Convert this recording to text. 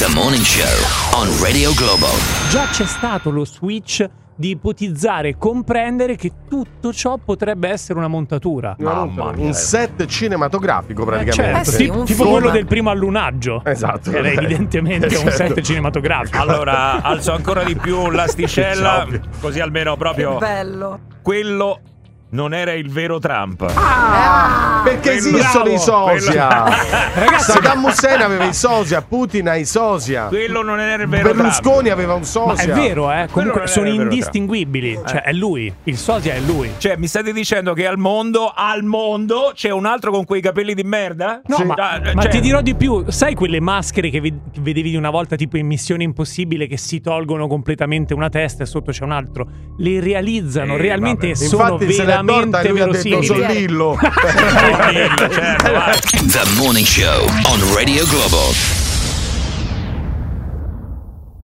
The Morning Show on Radio Globo. Già c'è stato lo switch di ipotizzare e comprendere che tutto ciò potrebbe essere una montatura. Mamma mia, un set cinematografico praticamente. Certo. Tipo quello del primo allunaggio. Esatto. Era evidentemente un set cinematografico. Allora, alzo ancora di più l'asticella, così almeno proprio bello. quello non era il vero Trump. Perché esistono i sosia. Ragazzi, Saddam Hussein aveva i sosia, Putin ha i sosia. Quello non era il vero Berlusconi Trump. aveva un sosia. Ma è vero, comunque sono era il vero indistinguibili. Cioè, è lui. Il sosia è lui. Cioè, mi state dicendo che al mondo c'è un altro con quei capelli di merda? No, Sì. ma ti dirò di più. Sai quelle maschere che vedevi di una volta tipo in Missione Impossibile, che si tolgono completamente una testa e sotto c'è un altro? Le realizzano realmente e sono Infatti se l'è torta veramente lui ha detto verosimili. Sollillo. Certo, vai. The Morning Show on Radio Globo.